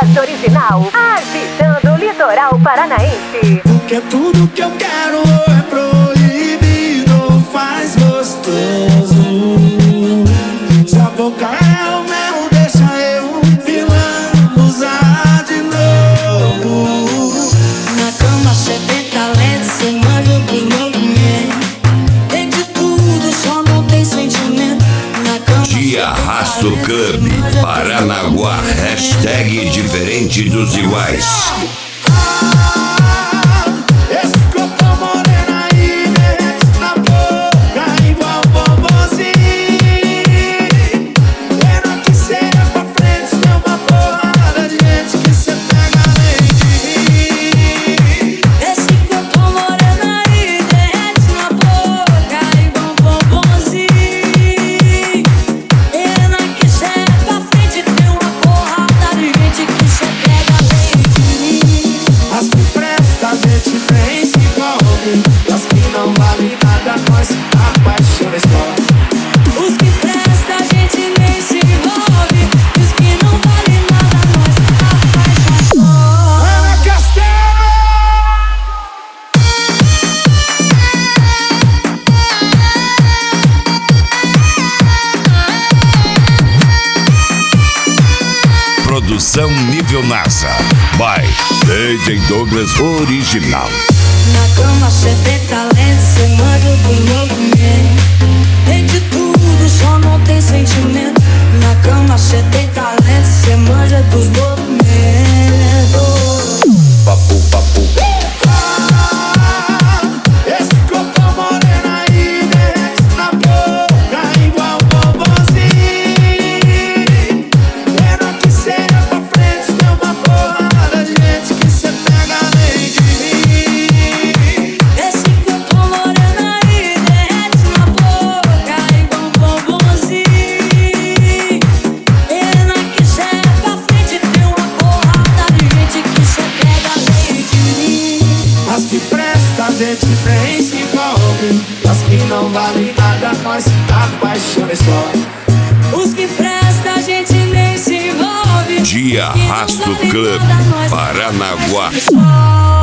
voz original, agitando o litoral paranaense. Porque tudo que eu quero é proibido, faz gostoso. Sua boca é o mel, deixa eu pilando, usar de novo. Na cama cê tem talento, cê manja dos movimentos. Tem de tudo, só não tem sentimento. Na cama Dia Raço Club Paranaguá, hashtag diferente dos iguais. Esse corpo moreno aí derrete na boca igual bombonzinho. Pena que cê é pra frente, tem uma porrada de gente que cê pega além de mim. esse corpo moreno aí derrete na boca igual bombonzinho. Pena que cê é pra frente, tem uma porrada de gente que cê pega além de mim. As que presta a gente vem se envolve, as que não valem nada nós apaixona escola. Os que prestam a gente nem se envolve, e os que não valem nada nós apaixona. Ana Castelo! Produção nível NASA by DJ Douglas Original. Na cama cê tem talento, cê manja dos movimentos. Tem de tudo, só não tem sentimento. Na cama cê tem talento, cê manja dos movimentos. Papo, papo. Esse corpo moreno aí derrete na boca igual bombonzinho. Pena que cê é pra frente, tem uma porrada de gente que cê pega além de mim. Esse corpo moreno aí derrete na boca igual bombonzinho. Pena que cê é pra frente, tem uma porrada de gente que cê pega além de mim. As que presta a gente vem se envolve, as que não valem nada nós apaixona só. Os que prestam a gente nem se envolve. Dia Raço Club Paranaguá. Paranaguá.